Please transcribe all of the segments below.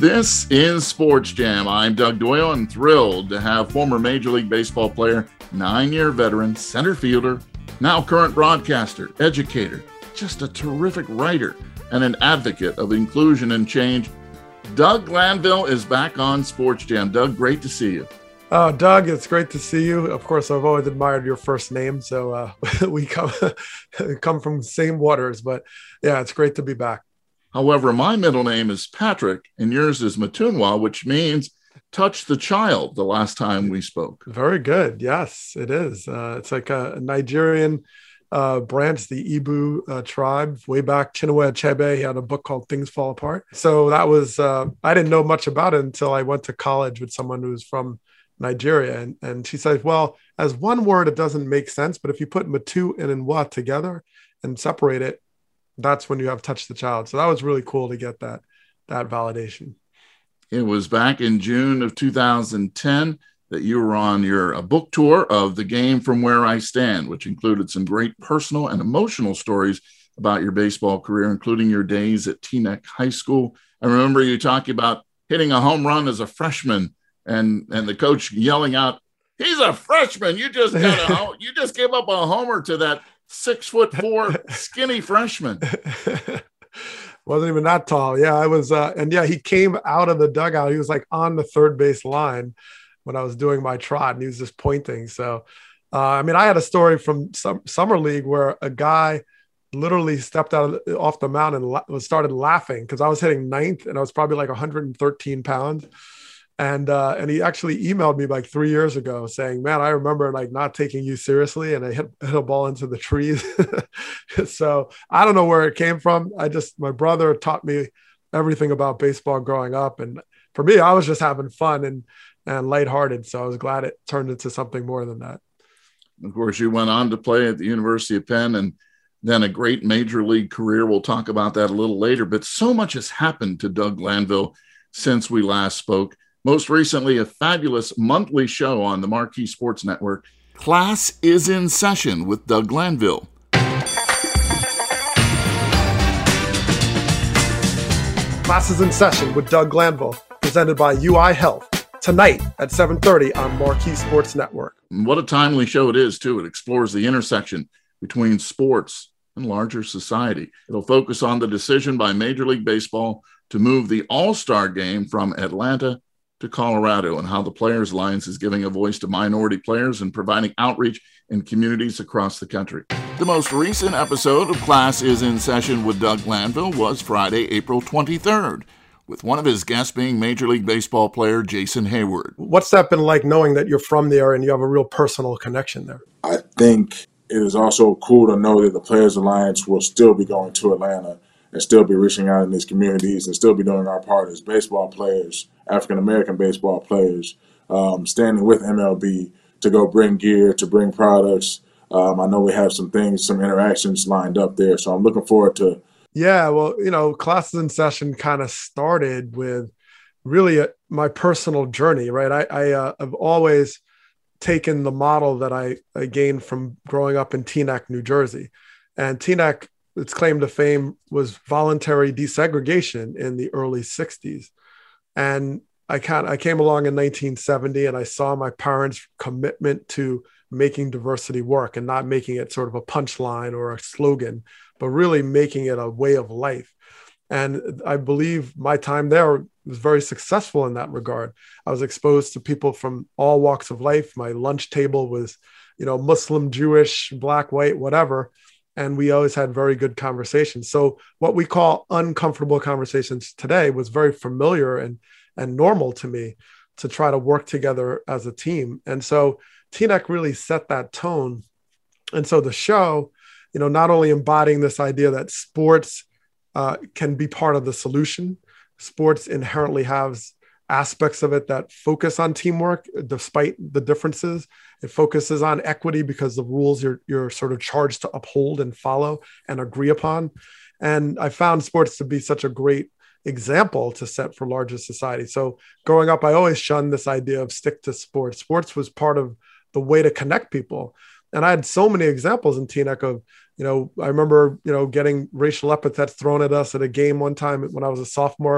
This is Sports Jam. I'm Doug Doyle and thrilled to have former Major League Baseball player, 9-year veteran, center fielder, now current broadcaster, educator, just a terrific writer, and an advocate of inclusion and change. Doug Glanville is back on Sports Jam. Doug, great to see you. Oh, Doug, it's great to see you. Of course, I've always admired your first name, so we come from the same waters. But yeah, it's great to be back. However, my middle name is Patrick, and yours is Matunwa, which means touch the child the last time we spoke. Very good. Yes, it is. It's like a Nigerian branch, the Igbo tribe. Way back, Chinua Achebe, he had a book called Things Fall Apart. So that was, I didn't know much about it until I went to college with someone who was from Nigeria. And she said, well, as one word, it doesn't make sense. But if you put Matu and Nwa together and separate it, that's when you have touched the child. So that was really cool to get that validation. It was back in June of 2010 that you were on your book tour of The Game from Where I Stand, which included some great personal and emotional stories about your baseball career, including your days at Teaneck High School. I remember you talking about hitting a home run as a freshman and the coach yelling out, "He's a freshman. You just gave up a homer to that 6'4" skinny freshman." Wasn't even that tall. Yeah, I was. He came out of the dugout. He was like on the third base line when I was doing my trot, and he was just pointing. So, I had a story from summer league where a guy literally stepped off the mound and started laughing because I was hitting ninth, and I was probably like 113 pounds. And he actually emailed me like 3 years ago saying, "Man, I remember like not taking you seriously, and I hit a ball into the trees." So I don't know where it came from. My brother taught me everything about baseball growing up, and for me, I was just having fun and lighthearted. So I was glad it turned into something more than that. Of course, you went on to play at the University of Penn, and then a great major league career. We'll talk about that a little later. But so much has happened to Doug Glanville since we last spoke. Most recently, a fabulous monthly show on the Marquee Sports Network, Class is in Session with Doug Glanville. Class is in Session with Doug Glanville, presented by UI Health, tonight at 7:30 on Marquee Sports Network. And what a timely show it is, too. It explores the intersection between sports and larger society. It'll focus on the decision by Major League Baseball to move the All-Star Game from Atlanta to Colorado, and how the Players Alliance is giving a voice to minority players and providing outreach in communities across the country. The most recent episode of Class is in Session with Doug Glanville was Friday, April 23rd, with one of his guests being Major League Baseball player Jason Heyward. What's that been like, knowing that you're from there and you have a real personal connection there? I think it is also cool to know that the Players Alliance will still be going to Atlanta and still be reaching out in these communities and still be doing our part as baseball players, African-American baseball players, standing with MLB to go bring gear, to bring products. I know we have some interactions lined up there, so I'm looking forward to. Yeah, well, Classes in Session kind of started with really my personal journey, right? I've always taken the model that I gained from growing up in Teaneck, New Jersey. And Teaneck, its claim to fame was voluntary desegregation in the early 60s. And I came along in 1970 and I saw my parents' commitment to making diversity work and not making it sort of a punchline or a slogan, but really making it a way of life. And I believe my time there was very successful in that regard. I was exposed to people from all walks of life. My lunch table was, Muslim, Jewish, black, white, whatever. And we always had very good conversations. So what we call uncomfortable conversations today was very familiar and normal to me to try to work together as a team. And so Teaneck really set that tone. And so the show, not only embodying this idea that sports can be part of the solution, sports inherently has aspects of it that focus on teamwork despite the differences. It focuses on equity because the rules you're sort of charged to uphold and follow and agree upon. And I found sports to be such a great example to set for larger society. So growing up, I always shunned this idea of stick to sports. Sports was part of the way to connect people. And I had so many examples in Teaneck of, I remember, getting racial epithets thrown at us at a game one time when I was a sophomore.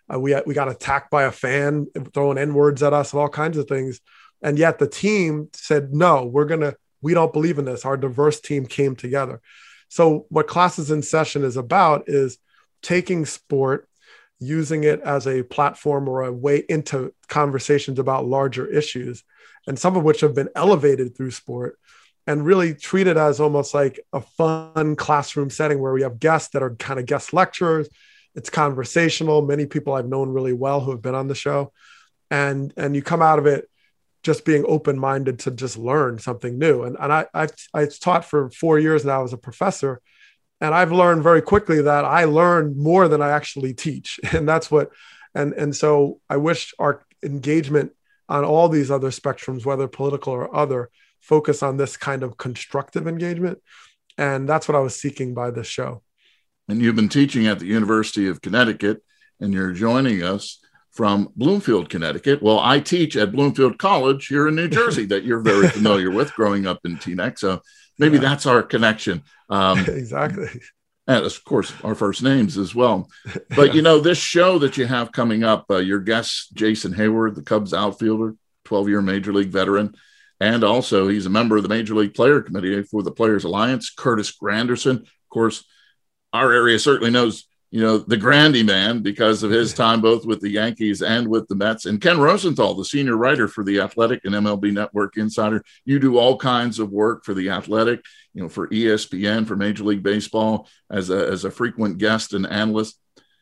We got attacked by a fan throwing N-words at us and all kinds of things. And yet the team said, no, we don't believe in this. Our diverse team came together. So what Classes in Session is about is taking sport, using it as a platform or a way into conversations about larger issues, and some of which have been elevated through sport, and really treat it as almost like a fun classroom setting where we have guests that are kind of guest lecturers. It's conversational. Many people I've known really well who have been on the show. And you come out of it just being open-minded to just learn something new. And I've taught for 4 years now as a professor, and I've learned very quickly that I learn more than I actually teach. And that's what, and so I wish our engagement on all these other spectrums, whether political or other, focus on this kind of constructive engagement. And that's what I was seeking by this show. And you've been teaching at the University of Connecticut, and you're joining us from Bloomfield, Connecticut. Well, I teach at Bloomfield College here in New Jersey that you're very familiar with growing up in Teaneck. So maybe that's our connection. Exactly. And of course, our first names as well. But, you know, this show that you have coming up, your guest, Jason Hayward, the Cubs outfielder, 12-year Major League veteran. And also he's a member of the Major League Player Committee for the Players Alliance. Curtis Granderson, of course, our area certainly knows, you know, the Grandy man because of his time both with the Yankees and with the Mets. And Ken Rosenthal, the senior writer for The Athletic and MLB Network Insider. You do all kinds of work for The Athletic, you know, for ESPN, for Major League Baseball, as a frequent guest and analyst.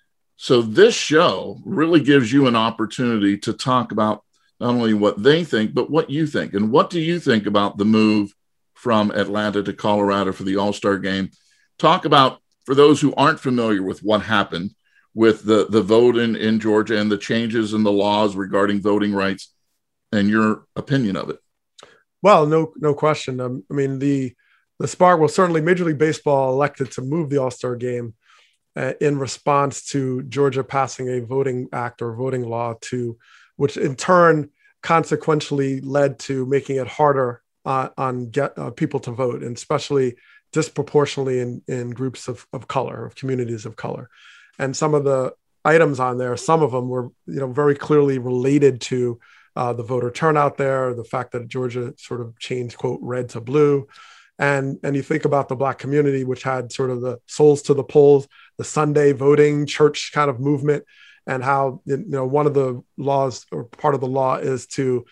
So this show really gives you an opportunity to talk about not only what they think, but what you think. And what do you think about the move from Atlanta to Colorado for the All-Star game? Talk about, for those who aren't familiar with what happened with the vote in Georgia and the changes in the laws regarding voting rights, and your opinion of it. Well, no question. I mean, the spark, well, certainly Major League Baseball elected to move the All-Star game in response to Georgia passing a voting act or voting law which in turn consequentially led to making it harder on people to vote, and especially disproportionately in groups of color, of communities of color. And some of the items on there, some of them were, you know, very clearly related to the voter turnout there, the fact that Georgia sort of changed, quote, red to blue. And you think about the Black community, which had sort of the souls to the polls, the Sunday voting church kind of movement, and how, you know, one of the laws or part of the law is to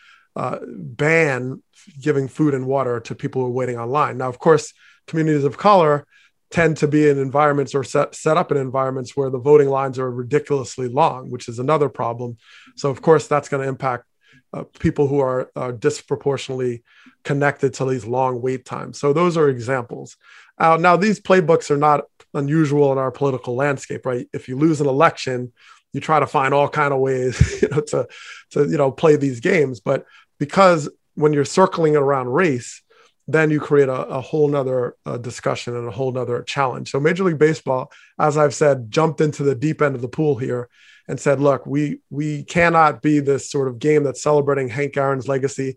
ban giving food and water to people who are waiting online. Now, of course, communities of color tend to be in environments or set up in environments where the voting lines are ridiculously long, which is another problem. So, of course, that's going to impact people who are disproportionately connected to these long wait times. So those are examples. Now, these playbooks are not unusual in our political landscape, right? If you lose an election, you try to find all kind of ways, you know, to play these games. But because when you're circling it around race, then you create a whole nother discussion and a whole nother challenge. So Major League Baseball, as I've said, jumped into the deep end of the pool here and said, look, we cannot be this sort of game that's celebrating Hank Aaron's legacy,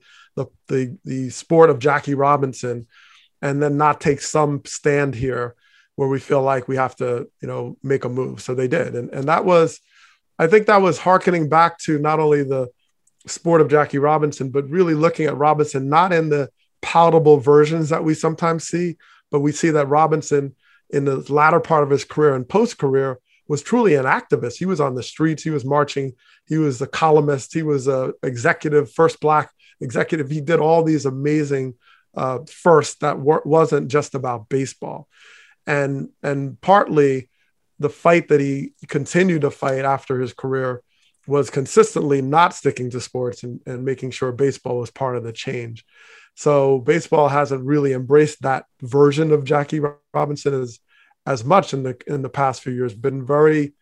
the sport of Jackie Robinson, and then not take some stand here where we feel like we have to, you know, make a move. So they did. And that was, I think that was hearkening back to not only the sport of Jackie Robinson, but really looking at Robinson, not in the palatable versions that we sometimes see, but we see that Robinson in the latter part of his career and post-career was truly an activist. He was on the streets, he was marching, he was a columnist, he was a executive, first Black executive. He did all these amazing firsts that wasn't just about baseball. And partly the fight that he continued to fight after his career was consistently not sticking to sports and making sure baseball was part of the change. So baseball hasn't really embraced that version of Jackie Robinson as much in the past few years, been very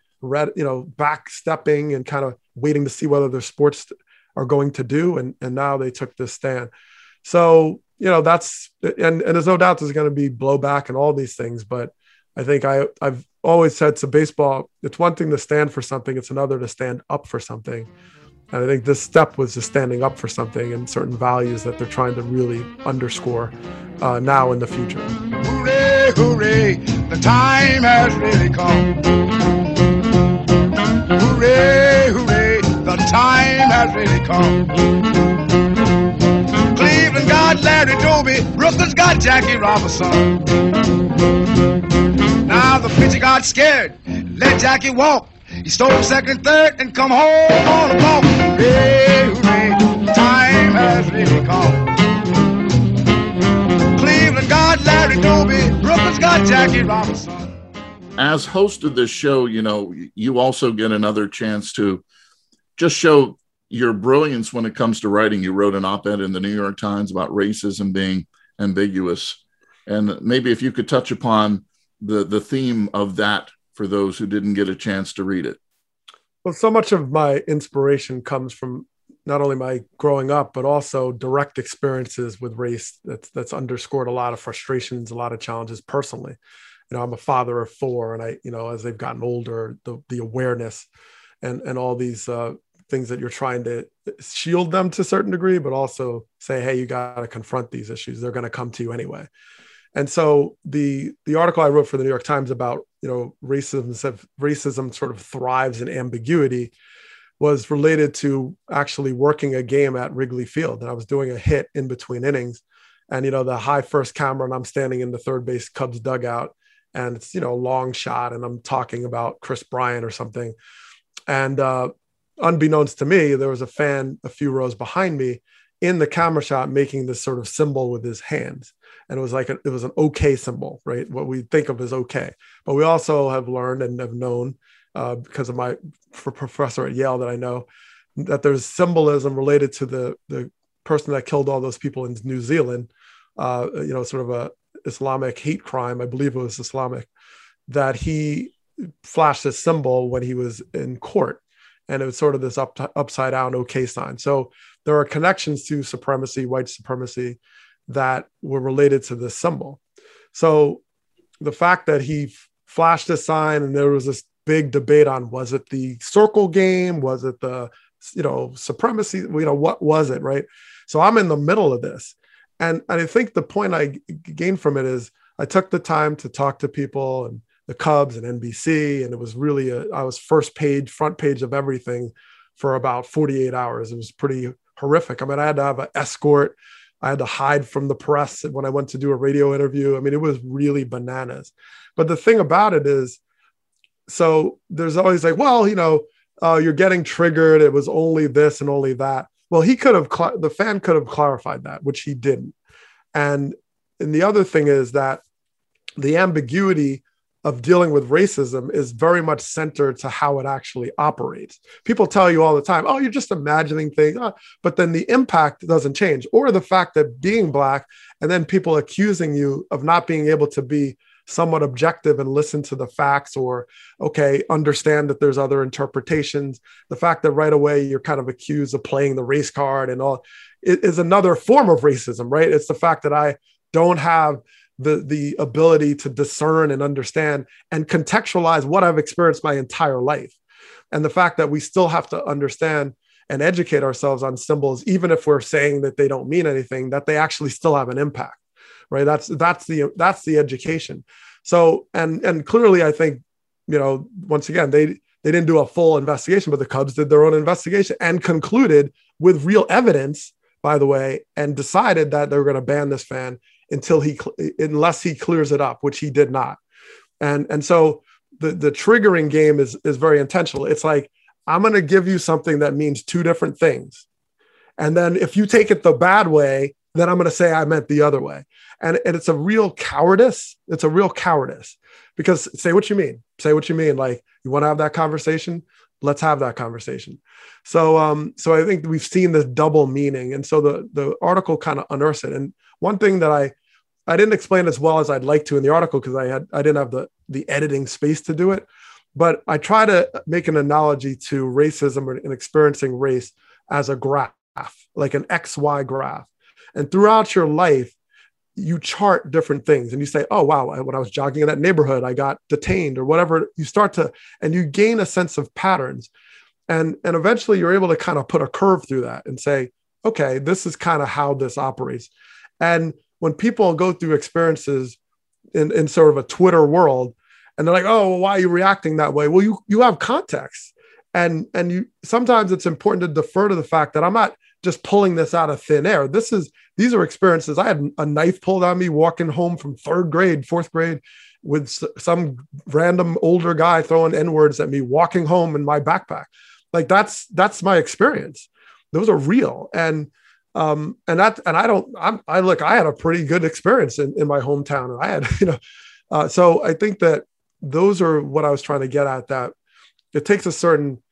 backstepping and kind of waiting to see whether their sports are going to do. And now they took this stand. So, you know, that's, and there's no doubt there's going to be blowback and all these things, but I think I've always said to baseball, it's one thing to stand for something, it's another to stand up for something. And I think this step was just standing up for something and certain values that they're trying to really underscore now in the future. Hooray, hooray, the time has really come. Hooray. has really come. Cleveland got Larry Doby, Brooklyn's got Jackie Robinson. Now the pitcher got scared, let Jackie walk. He stole second, third, and come home on a walk. Hooray, hooray, time has really come. Cleveland got Larry Doby, Brooklyn's got Jackie Robinson. As host of this show, you know, you also get another chance to just show your brilliance when it comes to writing. You wrote an op-ed in the New York Times about racism being ambiguous. And maybe if you could touch upon the theme of that for those who didn't get a chance to read it. Well, so much of my inspiration comes from not only my growing up, but also direct experiences with race that's underscored a lot of frustrations, a lot of challenges personally. You know, I'm a father of 4, and I, you know, as they've gotten older, the awareness and all these things that you're trying to shield them to a certain degree, but also say, hey, you got to confront these issues. They're going to come to you anyway. And so the article I wrote for the New York Times about, you know, racism sort of thrives in ambiguity was related to actually working a game at Wrigley Field. And I was doing a hit in between innings, and, you know, the high first camera, and I'm standing in the third base Cubs dugout, and it's, you know, a long shot, and I'm talking about Chris Bryant or something. And unbeknownst to me, there was a fan a few rows behind me in the camera shot making this sort of symbol with his hands. And it was like, it was an okay symbol, right? What we think of as okay. But we also have learned and have known because of my professor at Yale that I know, that there's symbolism related to the person that killed all those people in New Zealand, you know, sort of a Islamic hate crime, I believe it was Islamic, that he flashed this symbol when he was in court. And it was sort of this upside down okay sign. So there are connections to supremacy, white supremacy, that were related to this symbol. So the fact that he flashed a sign, and there was this big debate on, was it the circle game? Was it the, you know, supremacy? You know, what was it, right? So I'm in the middle of this. And I think the point I gained from it is I took the time to talk to people and the Cubs and NBC. And it was really, I was front page of everything for about 48 hours. It was pretty horrific. I mean, I had to have an escort. I had to hide from the press when I went to do a radio interview. I mean, it was really bananas. But the thing about it is, so there's always like, well, you know, you're getting triggered. It was only this and only that. Well, the fan could have clarified that, which he didn't. And the other thing is that the ambiguity of dealing with racism is very much centered to how it actually operates. People tell you all the time, oh, you're just imagining things, but then the impact doesn't change. Or the fact that being Black, and then people accusing you of not being able to be somewhat objective and listen to the facts, or, okay, understand that there's other interpretations. The fact that right away you're kind of accused of playing the race card and all, it is another form of racism, right? It's the fact that I don't have the ability to discern and understand and contextualize what I've experienced my entire life. And the fact that we still have to understand and educate ourselves on symbols, even if we're saying that they don't mean anything, that they actually still have an impact, right? That's the education. So, and clearly I think, you know, once again, they didn't do a full investigation, but the Cubs did their own investigation and concluded with real evidence, by the way, and decided that they were going to ban this fan unless he clears it up, which he did not. And so the triggering game is very intentional. It's like, I'm going to give you something that means two different things. And then if you take it the bad way, then I'm going to say I meant the other way. And it's a real cowardice. It's a real cowardice, because say what you mean. Say what you mean. Like, you want to have that conversation? Let's have that conversation. So I think we've seen this double meaning. And so the article kind of unearths it. And one thing that I didn't explain as well as I'd like to in the article, because I didn't have the editing space to do it, but I try to make an analogy to racism and experiencing race as a graph, like an XY graph. And throughout your life, you chart different things and you say, oh, wow, when I was jogging in that neighborhood, I got detained or whatever. You start to, and you gain a sense of patterns. And eventually you're able to kind of put a curve through that and say, okay, this is kind of how this operates. And when people go through experiences in sort of a Twitter world, and they're like, oh, well, why are you reacting that way? Well, you have context. And you sometimes it's important to defer to the fact that I'm not just pulling this out of thin air. These are experiences. I had a knife pulled on me walking home from third grade, fourth grade, with some random older guy throwing N-words at me walking home in my backpack. Like that's my experience. Those are real. And I had a pretty good experience in my hometown. And I had, so I think that those are what I was trying to get at, that it takes a certain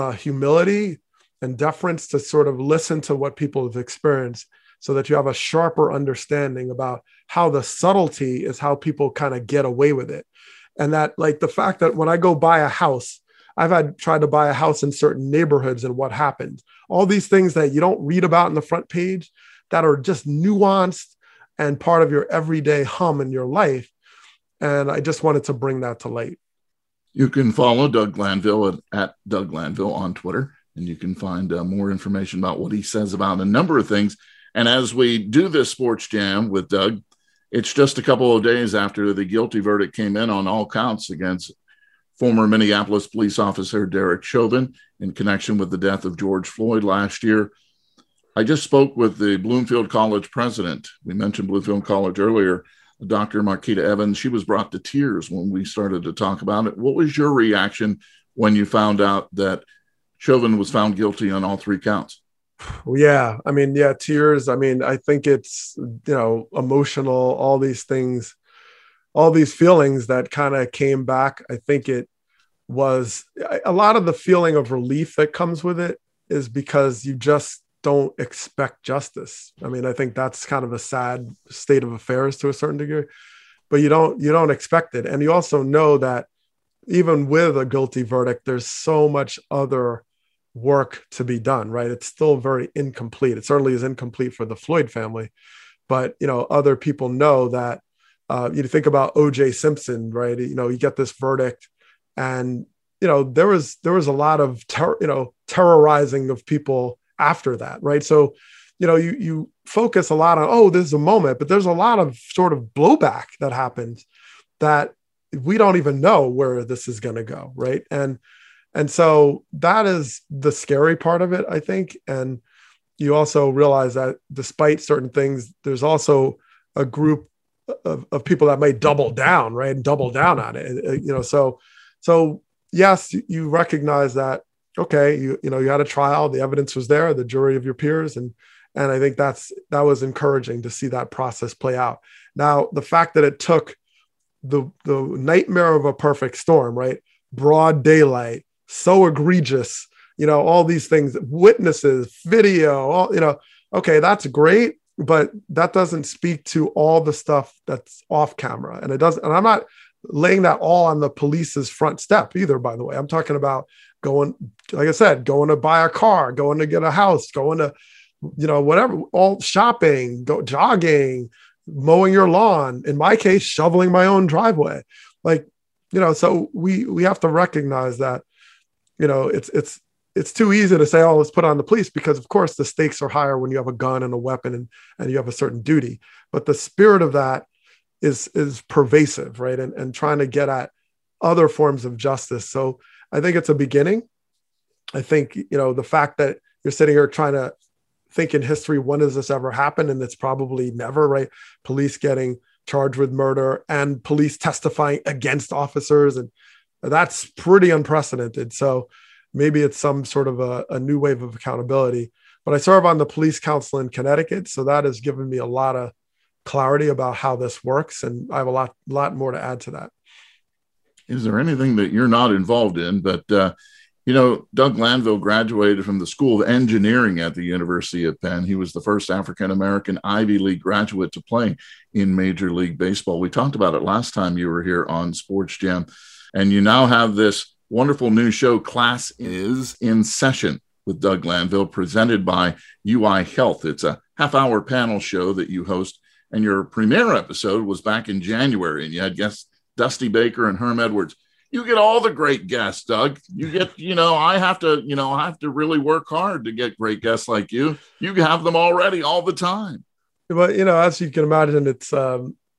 humility and deference to sort of listen to what people have experienced, so that you have a sharper understanding about how the subtlety is how people kind of get away with it. And that, like, the fact that when I go buy a house, I've tried to buy a house in certain neighborhoods and what happened, all these things that you don't read about in the front page that are just nuanced and part of your everyday hum in your life. And I just wanted to bring that to light. You can follow Doug Glanville at Doug Glanville on Twitter, and you can find more information about what he says about a number of things. And as we do this Sports Jam with Doug, it's just a couple of days after the guilty verdict came in on all counts against former Minneapolis police officer Derek Chauvin in connection with the death of George Floyd last year. I just spoke with the Bloomfield College president. We mentioned Bloomfield College earlier, Dr. Marquita Evans. She was brought to tears when we started to talk about it. What was your reaction when you found out that Chauvin was found guilty on all three counts? Well, yeah. I mean, yeah, tears. I mean, I think it's, emotional, all these things, all these feelings that kind of came back. I think it was a lot of the feeling of relief that comes with it is because you just don't expect justice. I mean, I think that's kind of a sad state of affairs to a certain degree, but you don't expect it. And you also know that even with a guilty verdict, there's so much other work to be done, right? It's still very incomplete. It certainly is incomplete for the Floyd family, but other people know that. You think about O.J. Simpson, right? You get this verdict, and there was a lot of terrorizing of people after that, right? So you focus a lot on, oh, this is a moment, but there's a lot of sort of blowback that happens that we don't even know where this is going to go, right? And so that is the scary part of it, I think. And you also realize that despite certain things, there's also a group of people that may double down, right? And double down on it. So yes, you recognize that, okay, you had a trial, the evidence was there, the jury of your peers. And I think that was encouraging to see that process play out. Now, the fact that it took the nightmare of a perfect storm, right? Broad daylight, so egregious, all these things, witnesses, video, okay, that's great, but that doesn't speak to all the stuff that's off camera. And I'm not laying that all on the police's front step either, by the way. I'm talking about going, like I said, going to buy a car, going to get a house, going to, whatever, all shopping, go jogging, mowing your lawn, in my case, shoveling my own driveway. So we have to recognize that, it's too easy to say, oh, let's put on the police, because of course the stakes are higher when you have a gun and a weapon and you have a certain duty. But the spirit of that is pervasive, right? And trying to get at other forms of justice. So I think it's a beginning. I think, the fact that you're sitting here trying to think in history, when does this ever happen? And it's probably never, right? Police getting charged with murder and police testifying against officers. And that's pretty unprecedented. So maybe it's some sort of a new wave of accountability. But I serve on the police council in Connecticut, so that has given me a lot of clarity about how this works, and I have a lot more to add to that. Is there anything that you're not involved in? But Doug Glanville graduated from the School of Engineering at the University of Penn. He was the first African-American Ivy League graduate to play in Major League Baseball. We talked about it last time you were here on Sports Jam, and you now have this wonderful new show, Class is in Session, with Doug Glanville, presented by UI Health. It's a half-hour panel show that you host, and your premiere episode was back in January, and you had guests Dusty Baker and Herm Edwards. You get all the great guests, Doug. You get, I have to really work hard to get great guests like you. You have them already all the time. But, as you can imagine, it's,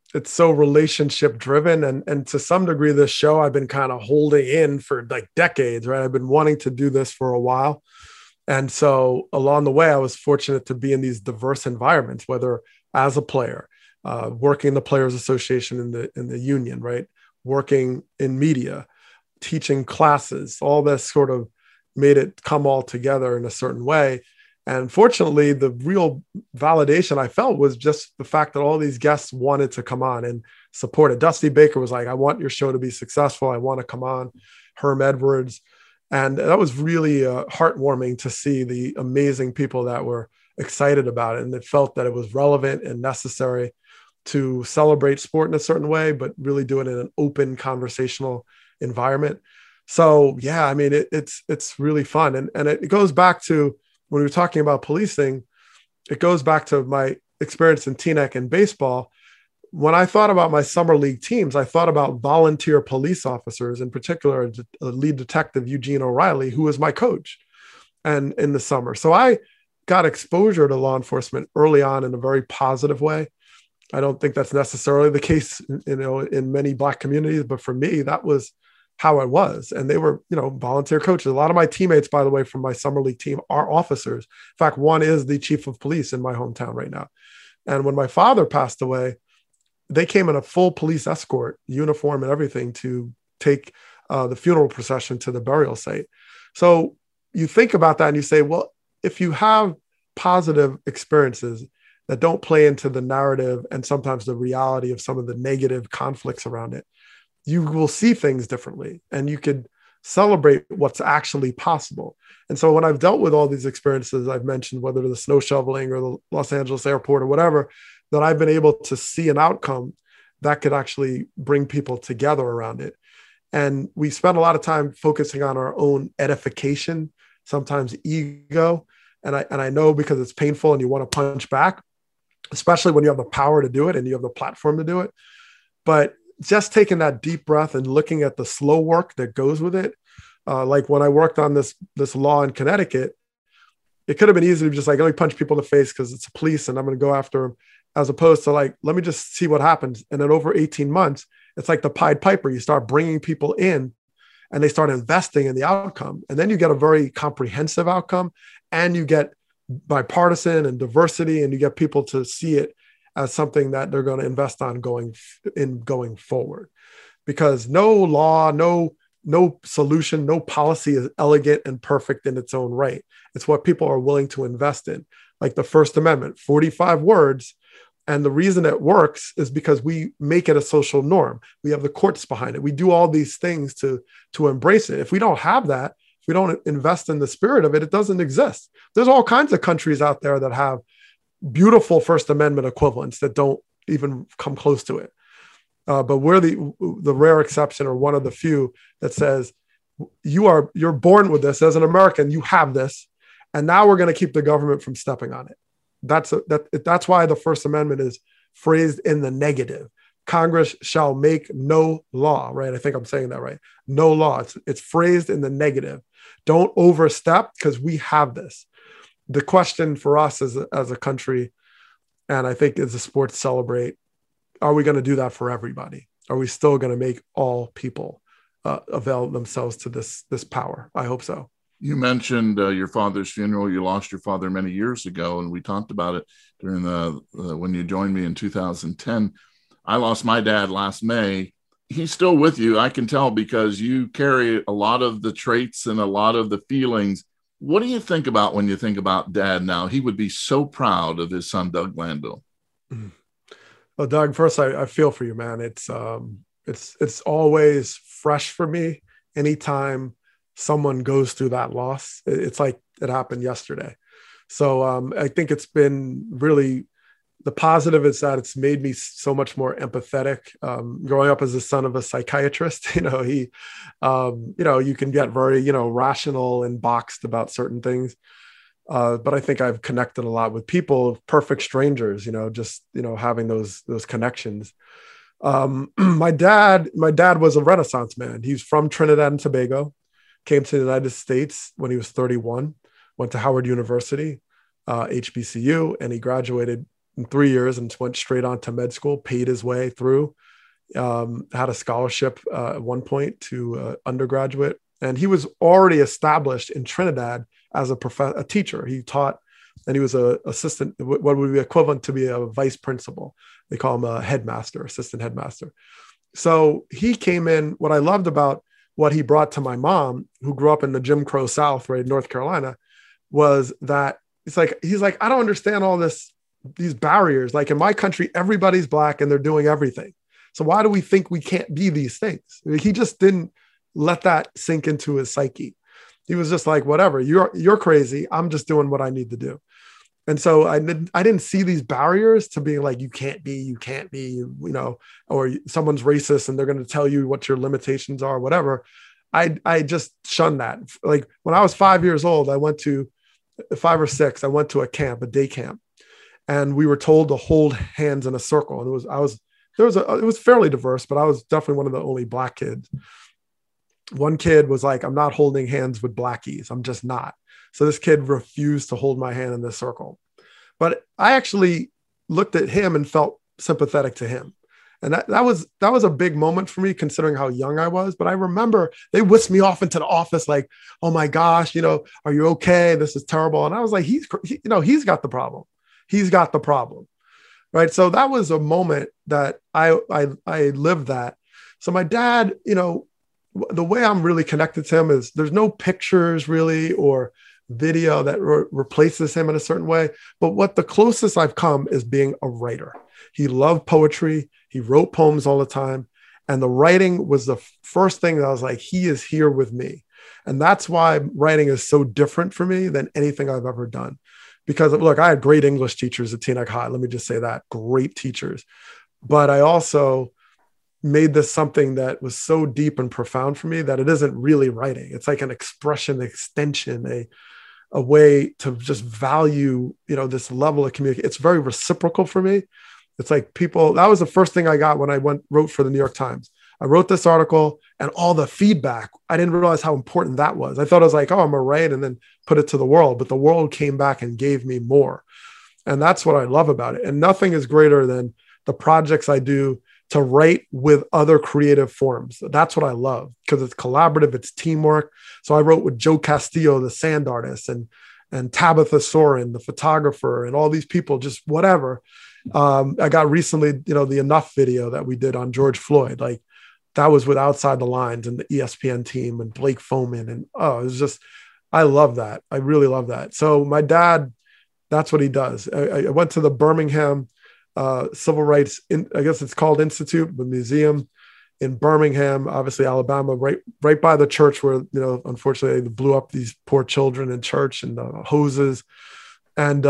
it's so relationship driven. And to some degree, this show I've been kind of holding in for like decades, right? I've been wanting to do this for a while. And so along the way, I was fortunate to be in these diverse environments, whether as a player, working the Players Association in the union, right? Working in media, teaching classes, all this sort of made it come all together in a certain way. And fortunately, the real validation I felt was just the fact that all these guests wanted to come on and support it. Dusty Baker was like, I want your show to be successful. I want to come on. Herm Edwards. And that was really heartwarming to see the amazing people that were excited about it. And it felt that it was relevant and necessary to celebrate sport in a certain way, but really do it in an open conversational environment. So, yeah, I mean, it's really fun. And it goes back to, when we were talking about policing, it goes back to my experience in Teaneck and baseball. When I thought about my summer league teams, I thought about volunteer police officers, in particular, lead detective Eugene O'Reilly, who was my coach and in the summer. So I got exposure to law enforcement early on in a very positive way. I don't think that's necessarily the case, in many Black communities, but for me, that was how it was. And they were, volunteer coaches. A lot of my teammates, by the way, from my summer league team are officers. In fact, one is the chief of police in my hometown right now. And when my father passed away, they came in a full police escort, uniform and everything, to take the funeral procession to the burial site. So you think about that and you say, well, if you have positive experiences that don't play into the narrative and sometimes the reality of some of the negative conflicts around it, you will see things differently and you could celebrate what's actually possible. And so when I've dealt with all these experiences I've mentioned, whether the snow shoveling or the Los Angeles airport or whatever, that I've been able to see an outcome that could actually bring people together around it. And we spend a lot of time focusing on our own edification, sometimes ego. And I know, because it's painful and you want to punch back, especially when you have the power to do it and you have the platform to do it. But just taking that deep breath and looking at the slow work that goes with it. Like when I worked on this law in Connecticut, it could have been easy to just like, let me punch people in the face because it's police and I'm going to go after them, as opposed to like, let me just see what happens. And then over 18 months, it's like the Pied Piper. You start bringing people in and they start investing in the outcome. And then you get a very comprehensive outcome, and you get bipartisan and diversity, and you get people to see it as something that they're going to invest on going forward. Because no law, no solution, no policy is elegant and perfect in its own right. It's what people are willing to invest in. Like the First Amendment, 45 words. And the reason it works is because we make it a social norm. We have the courts behind it. We do all these things to embrace it. If we don't have that, if we don't invest in the spirit of it, it doesn't exist. There's all kinds of countries out there that have beautiful First Amendment equivalents that don't even come close to it. But we're the rare exception, or one of the few, that says you're born with this as an American. You have this, and now we're going to keep the government from stepping on it. That's why the First Amendment is phrased in the negative. Congress shall make no law, right? I think I'm saying that right. No law. It's phrased in the negative. Don't overstep, because we have this. The question for us as a country, and I think as a sport celebrate, are we going to do that for everybody? Are we still going to make all people avail themselves to this power? I hope so. You mentioned your father's funeral. You lost your father many years ago, and we talked about it during when you joined me in 2010. I lost my dad last May. He's still with you, I can tell, because you carry a lot of the traits and a lot of the feelings. What do you think about when you think about Dad now? He would be so proud of his son, Doug Glanville. Well, Doug, first, I feel for you, man. It's always fresh for me anytime someone goes through that loss. It's like it happened yesterday. So I think it's been really, the positive is that it's made me so much more empathetic. Growing up as the son of a psychiatrist, you can get very, rational and boxed about certain things. But I think I've connected a lot with people, perfect strangers, having those connections. My dad was a Renaissance man. He's from Trinidad and Tobago, came to the United States when he was 31, went to Howard University, HBCU, and he graduated in 3 years and went straight on to med school, paid his way through, had a scholarship at one point to undergraduate. And he was already established in Trinidad as a teacher. He taught, and he was an assistant, what would be equivalent to be a vice principal. They call him a headmaster, assistant headmaster. So he came in. What I loved about what he brought to my mom, who grew up in the Jim Crow South, right, North Carolina, was that he's like, I don't understand all these barriers. Like in my country, everybody's Black and they're doing everything. So why do we think we can't be these things? He just didn't let that sink into his psyche. He was just like, whatever, you're crazy. I'm just doing what I need to do. And so I didn't see these barriers to being like, you can't be, or someone's racist and they're going to tell you what your limitations are, whatever. I just shunned that. Like when I was 5 years old, I went to 5 or 6, I went to a day camp, and we were told to hold hands in a circle. And it was fairly diverse, but I was definitely one of the only Black kids. One kid was like, I'm not holding hands with Blackies. I'm just not. So this kid refused to hold my hand in this circle. But I actually looked at him and felt sympathetic to him. And that was a big moment for me, considering how young I was. But I remember they whisked me off into the office like, oh my gosh, are you okay? This is terrible. And I was like, he's got the problem. He's got the problem. Right. So that was a moment that I lived that. So my dad, the way I'm really connected to him is there's no pictures really or video that replaces him in a certain way. But what the closest I've come is being a writer. He loved poetry. He wrote poems all the time. And the writing was the first thing that I was like, he is here with me. And that's why writing is so different for me than anything I've ever done. Because look, I had great English teachers at Teaneck High. Let me just say that, great teachers. But I also made this something that was so deep and profound for me that it isn't really writing. It's like an expression, extension, a way to just value, this level of communication. It's very reciprocal for me. It's like that was the first thing I got when I wrote for the New York Times. I wrote this article and all the feedback, I didn't realize how important that was. I thought I was like, oh, I'm gonna write and then put it to the world, but the world came back and gave me more. And that's what I love about it. And nothing is greater than the projects I do to write with other creative forms. That's what I love, because it's collaborative, it's teamwork. So I wrote with Joe Castillo, the sand artist, and Tabitha Soren, the photographer, and all these people, just whatever. I got recently, the Enough video that we did on George Floyd, like that was with Outside the Lines and the ESPN team and Blake Foman. And it was just, I love that. I really love that. So my dad, that's what he does. I went to the Birmingham Civil Rights, I guess it's called Institute, the museum in Birmingham, obviously Alabama, right by the church where, unfortunately they blew up these poor children in church and the hoses. And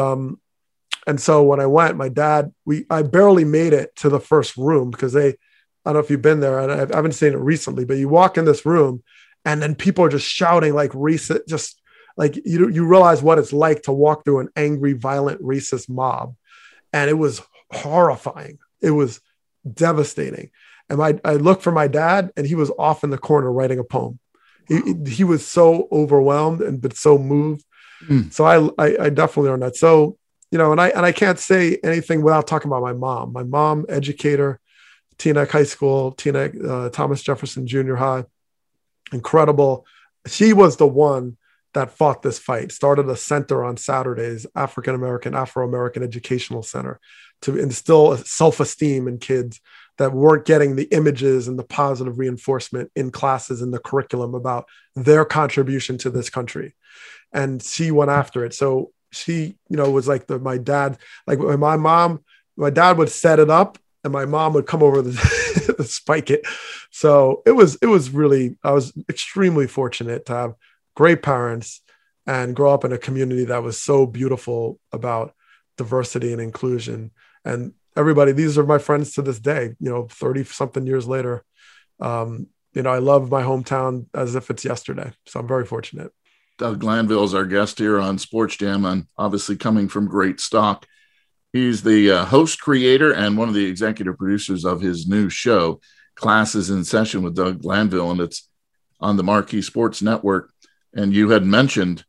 so when I went, my dad, I barely made it to the first room because I don't know if you've been there, and I haven't seen it recently, but you walk in this room and then people are just shouting like racist, just like you realize what it's like to walk through an angry, violent, racist mob. And it was horrifying. It was devastating. And I looked for my dad and he was off in the corner writing a poem. He was so overwhelmed but so moved. So I definitely learned that. So, and I can't say anything without talking about my mom. My mom, educator, Teaneck High School, Teaneck, Thomas Jefferson Junior High, incredible. She was the one that fought this fight, started a center on Saturdays, Afro-American Educational Center, to instill self-esteem in kids that weren't getting the images and the positive reinforcement in classes in the curriculum about their contribution to this country. And she went after it. So she, was like my dad, like my dad would set it up and my mom would come over to spike it. So it was really, I was extremely fortunate to have great parents and grow up in a community that was so beautiful about diversity and inclusion. And everybody, these are my friends to this day, 30 something years later. I love my hometown as if it's yesterday. So I'm very fortunate. Doug Glanville is our guest here on Sports Jam, and obviously coming from great stock. He's the host, creator, and one of the executive producers of his new show, Classes in Session with Doug Glanville, and it's on the Marquee Sports Network. And you had mentioned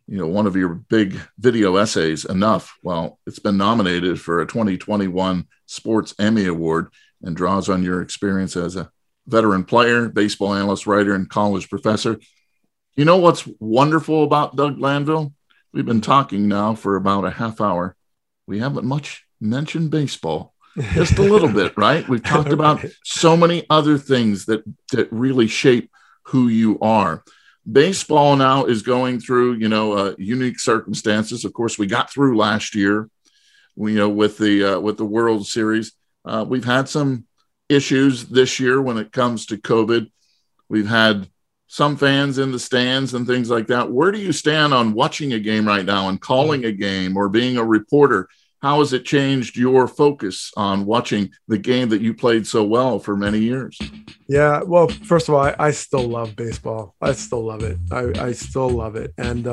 one of your big video essays, Enough, well, it's been nominated for a 2021 Sports Emmy Award and draws on your experience as a veteran player, baseball analyst, writer, and college professor. You know what's wonderful about Doug Glanville? We've been talking now for about a half hour. We haven't much mentioned baseball, just a little bit, right? We've talked about so many other things that really shape who you are. Baseball now is going through, unique circumstances. Of course, we got through last year, with the World Series. We've had some issues this year when it comes to COVID. We've had some fans in the stands and things like that. Where do you stand on watching a game right now and calling a game or being a reporter? How has it changed your focus on watching the game that you played so well for many years? Yeah, well, first of all, I still love baseball. I still love it. I still love it. And,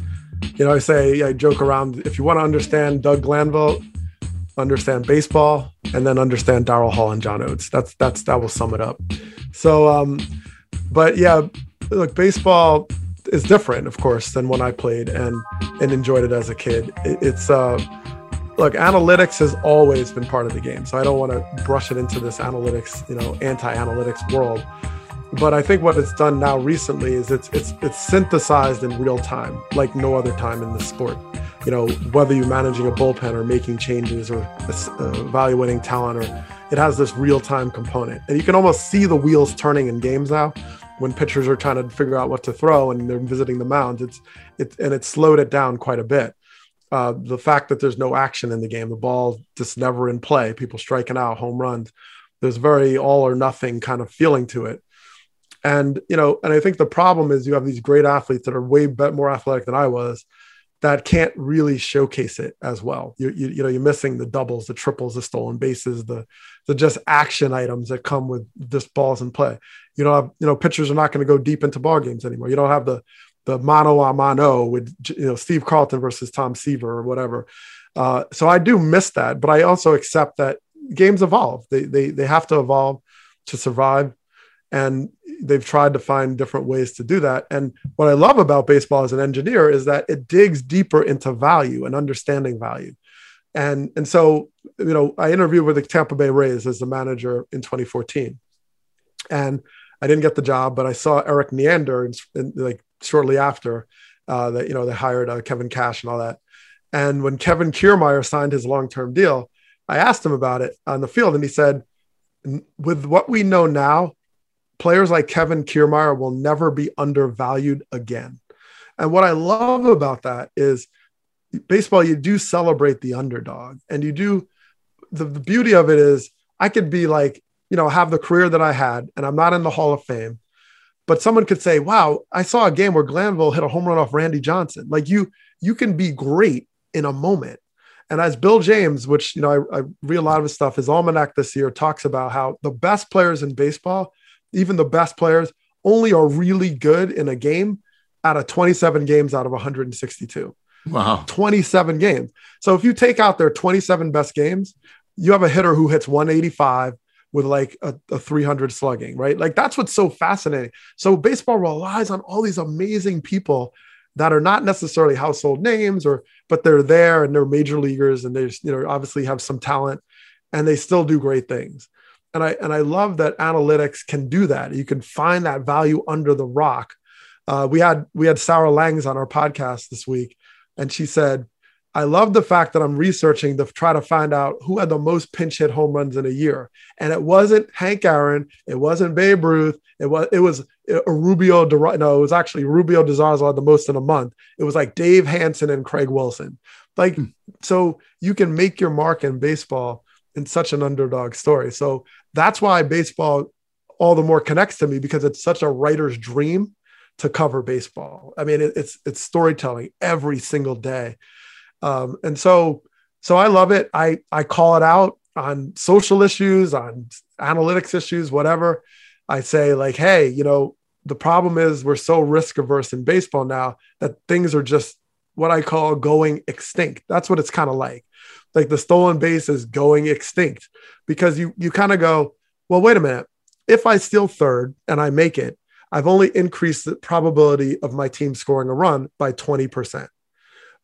I joke around, if you want to understand Doug Glanville, understand baseball, and then understand Darryl Hall and John Oates. That will sum it up. So, but yeah, look, baseball is different, of course, than when I played and enjoyed it as a kid. Look, analytics has always been part of the game. So I don't want to brush it into this analytics, anti-analytics world. But I think what it's done now recently is it's synthesized in real time, like no other time in the sport. Whether you're managing a bullpen or making changes or evaluating talent, or it has this real-time component. And you can almost see the wheels turning in games now when pitchers are trying to figure out what to throw and they're visiting the mound. It's slowed it down quite a bit. The fact that there's no action in the game, the ball just never in play, people striking out, home runs, there's very all or nothing kind of feeling to it. And, and I think the problem is you have these great athletes that are way more athletic than I was that can't really showcase it as well. You're missing the doubles, the triples, the stolen bases, the just action items that come with just balls in play. You don't have, pitchers are not going to go deep into ball games anymore. You don't have the mano a mano with, Steve Carlton versus Tom Seaver or whatever. So I do miss that, but I also accept that games evolve. They have to evolve to survive. And they've tried to find different ways to do that. And what I love about baseball as an engineer is that it digs deeper into value and understanding value. And so, I interviewed with the Tampa Bay Rays as the manager in 2014. And I didn't get the job, but I saw Eric Neander shortly after that, they hired Kevin Cash and all that. And when Kevin Kiermaier signed his long-term deal, I asked him about it on the field. And he said, with what we know now, players like Kevin Kiermaier will never be undervalued again. And what I love about that is baseball, you do celebrate the underdog, and you do, the beauty of it is I could be have the career that I had, and I'm not in the Hall of Fame, but someone could say, wow, I saw a game where Glanville hit a home run off Randy Johnson. You can be great in a moment. And as Bill James, which, I read a lot of his stuff, his almanac this year talks about how the best players in baseball, even the best players, only are really good in a game out of 27 games out of 162. Wow. 27 games. So if you take out their 27 best games, you have a hitter who hits 185 with a 300 slugging, right? That's what's so fascinating. So baseball relies on all these amazing people that are not necessarily household names, but they're there and they're major leaguers and they obviously have some talent and they still do great things. And I love that analytics can do that. You can find that value under the rock. We had Sarah Langs on our podcast this week, and she said, I love the fact that I'm researching to try to find out who had the most pinch hit home runs in a year. And it wasn't Hank Aaron. It wasn't Babe Ruth. It was Rubio. No, it was actually Rubio de Zarzo had the most in a month. It was Dave Hansen and Craig Wilson. So you can make your mark in baseball in such an underdog story. So that's why baseball all the more connects to me, because it's such a writer's dream to cover baseball. I mean, it's storytelling every single day. And so I love it. I call it out on social issues, on analytics issues, whatever. I say hey, the problem is we're so risk averse in baseball now that things are just what I call going extinct. That's what it's kind of like the stolen base is going extinct, because you kind of go, well, wait a minute. If I steal third and I make it, I've only increased the probability of my team scoring a run by 20%.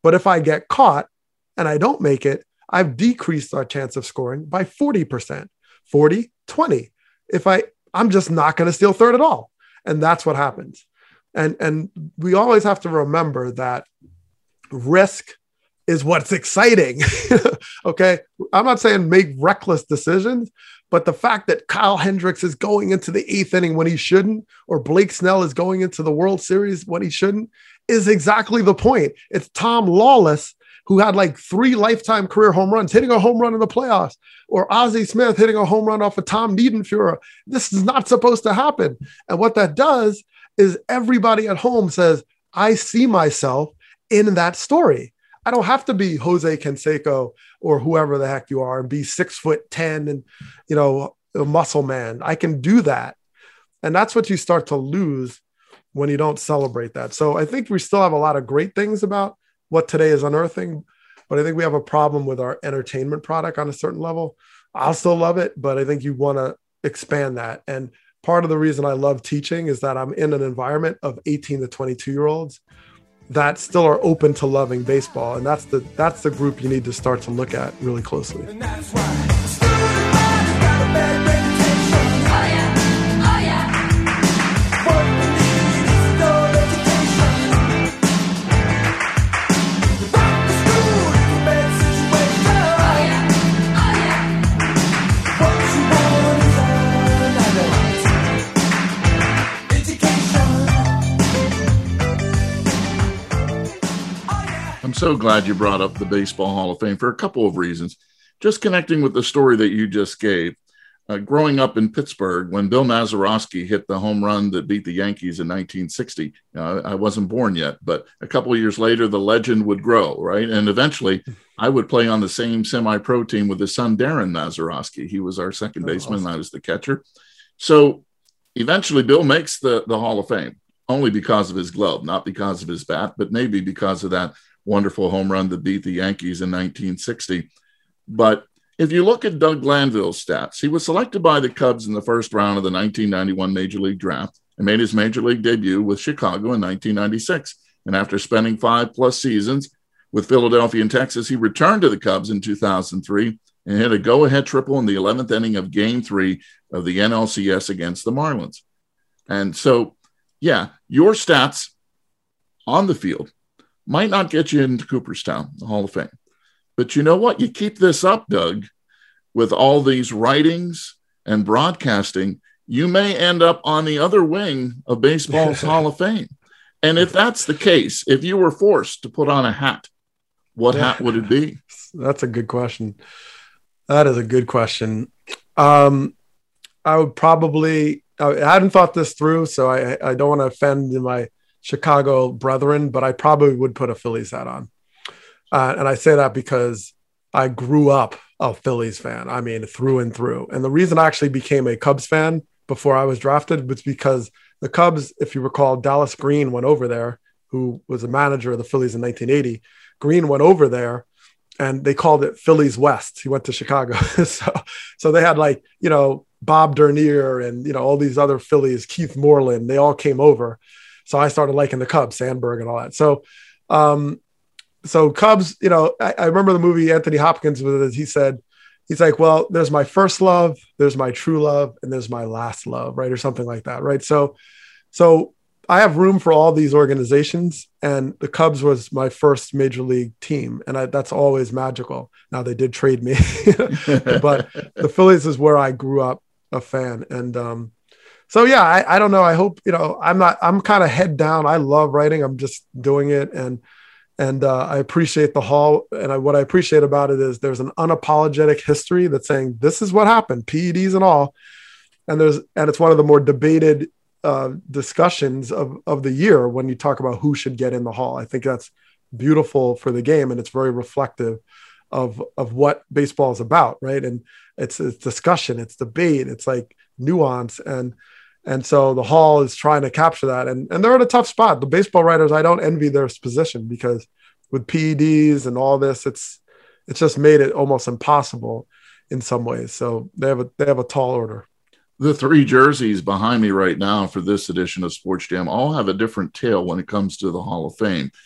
But if I get caught and I don't make it, I've decreased our chance of scoring by 40%, 40, 20. I'm just not going to steal third at all. And that's what happens. And we always have to remember that risk is what's exciting. Okay. I'm not saying make reckless decisions, but the fact that Kyle Hendricks is going into the 8th inning when he shouldn't, or Blake Snell is going into the World Series when he shouldn't, is exactly the point. It's Tom Lawless, who had like 3 lifetime career home runs, hitting a home run in the playoffs, or Ozzie Smith hitting a home run off of Tom Niedenfuhrer. This is not supposed to happen. And what that does is everybody at home says, I see myself in that story. I don't have to be Jose Canseco or whoever the heck you are and be 6'10" and, you know, a muscle man. I can do that. And that's what you start to lose when you don't celebrate that. So I think we still have a lot of great things about what today is unearthing, but I think we have a problem with our entertainment product on a certain level. I'll still love it, but I think you want to expand that. And part of the reason I love teaching is that I'm in an environment of 18 to 22-year-olds that still are open to loving baseball. And that's the group you need to start to look at really closely. And that's why I'm so glad you brought up the Baseball Hall of Fame for a couple of reasons. Just connecting with the story that you just gave, growing up in Pittsburgh, when Bill Mazeroski hit the home run that beat the Yankees in 1960, I wasn't born yet, but a couple of years later, the legend would grow, right? And eventually, I would play on the same semi-pro team with his son, Darren Mazeroski. He was our second baseman, and I was the catcher. So eventually, Bill makes the Hall of Fame, only because of his glove, not because of his bat, but maybe because of that wonderful home run that beat the Yankees in 1960. But if you look at Doug Glanville's stats, he was selected by the Cubs in the first round of the 1991 Major League Draft and made his Major League debut with Chicago in 1996. And after spending 5+ seasons with Philadelphia and Texas, he returned to the Cubs in 2003 and hit a go-ahead triple in the 11th inning of Game 3 of the NLCS against the Marlins. And so, yeah, your stats on the field might not get you into Cooperstown, the Hall of Fame. But you know what? You keep this up, Doug, with all these writings and broadcasting, you may end up on the other wing of baseball's Hall of Fame. And if that's the case, if you were forced to put on a hat, what hat would it be? That's a good question. That is a good question. I would probably, I hadn't thought this through, so I don't want to offend my Chicago brethren, but I probably would put a Phillies hat on. And I say that because I grew up a Phillies fan. I mean, through and through. And the reason I actually became a Cubs fan before I was drafted was because the Cubs, if you recall, Dallas Green went over there, who was a manager of the Phillies in 1980. Green went over there and they called it Phillies West. He went to Chicago. so they had like, you know, Bob Dernier and, you know, all these other Phillies, Keith Moreland, they all came over. So I started liking the Cubs, Sandberg and all that. So Cubs, you know, I remember the movie Anthony Hopkins with it. He said, he's like, well, there's my first love, there's my true love, and there's my last love, right? Or something like that, right? So I have room for all these organizations, and the Cubs was my first major league team, and that's always magical. Now they did trade me, but the Phillies is where I grew up a fan. And so, yeah, I don't know. I hope, you know, I'm kind of head down. I love writing. I'm just doing it. And I appreciate the Hall. And what I appreciate about it is there's an unapologetic history that's saying this is what happened, PEDs and all. And it's one of the more debated discussions of the year when you talk about who should get in the Hall. I think that's beautiful for the game. And it's very reflective of what baseball is about. Right. And it's discussion, it's debate, it's like nuance. And so the Hall is trying to capture that. And they're in a tough spot. The baseball writers, I don't envy their position because with PEDs and all this, it's just made it almost impossible in some ways. So they have a tall order. The 3 jerseys behind me right now for this edition of Sports Jam all have a different tale when it comes to the Hall of Fame.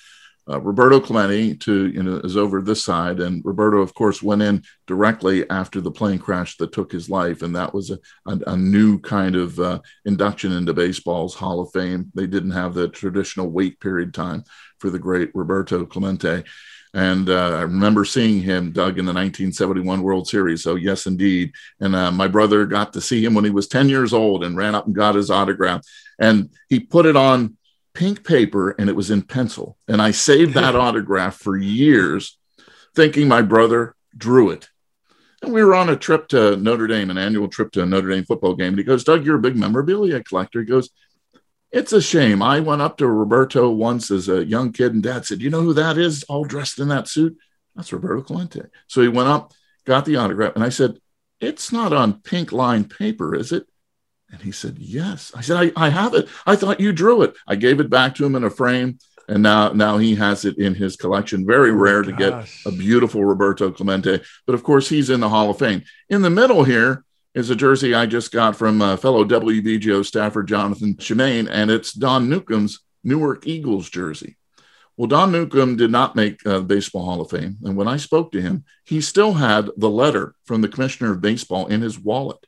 Roberto Clemente is over this side, and Roberto, of course, went in directly after the plane crash that took his life, and that was a new kind of induction into baseball's Hall of Fame. They didn't have the traditional wait period time for the great Roberto Clemente. And I remember seeing him, Doug, in the 1971 World Series. So, yes, indeed. And my brother got to see him when he was 10 years old and ran up and got his autograph. And he put it on pink paper, and it was in pencil. And I saved that autograph for years, thinking my brother drew it. And we were on a trip to Notre Dame, an annual trip to a Notre Dame football game. And he goes, Doug, you're a big memorabilia collector. He goes, it's a shame. I went up to Roberto once as a young kid, and Dad said, you know who that is, all dressed in that suit? That's Roberto Clemente. So he went up, got the autograph, and I said, it's not on pink lined paper, is it? And he said, yes. I said, I have it. I thought you drew it. I gave it back to him in a frame, and now he has it in his collection. Very rare to get a beautiful Roberto Clemente. But, of course, he's in the Hall of Fame. In the middle here is a jersey I just got from fellow WVGO staffer Jonathan Shemaine, and it's Don Newcomb's Newark Eagles jersey. Well, Don Newcomb did not make the Baseball Hall of Fame, and when I spoke to him, he still had the letter from the Commissioner of Baseball in his wallet,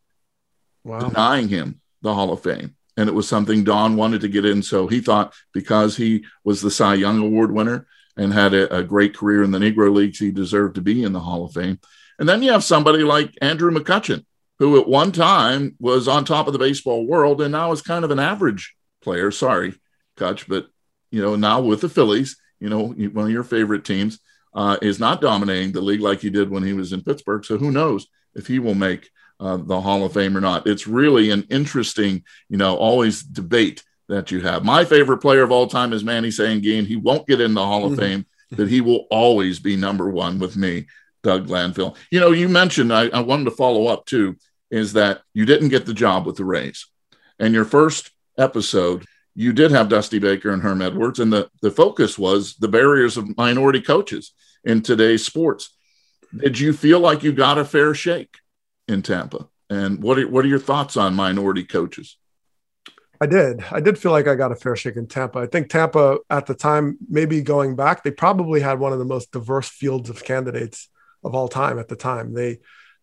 denying him the Hall of Fame. And it was something Don wanted to get in, so he thought because he was the Cy Young Award winner and had a great career in the Negro Leagues, he deserved to be in the Hall of Fame. And then you have somebody like Andrew McCutchen, who at one time was on top of the baseball world and now is kind of an average player. Sorry, Kutch, but, now with the Phillies, one of your favorite teams, is not dominating the league like he did when he was in Pittsburgh. So who knows if he will make the Hall of Fame or not. It's really an interesting, always debate that you have. My favorite player of all time is Manny Sanguine. He won't get in the Hall of Fame, but he will always be number one with me, Doug Glanville. You mentioned, I wanted to follow up too, is that you didn't get the job with the Rays. And your first episode, you did have Dusty Baker and Herm Edwards, and the focus was the barriers of minority coaches in today's sports. Did you feel like you got a fair shake in Tampa? And what are your thoughts on minority coaches? I did feel like I got a fair shake in Tampa. I think Tampa at the time, maybe going back, they probably had one of the most diverse fields of candidates of all time at the time. They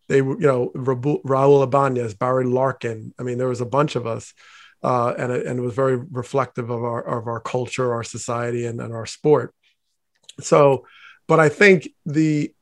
Raul Ibanez, Barry Larkin. I mean, there was a bunch of us, and it was very reflective of our culture, our society, and our sport. So, but I think I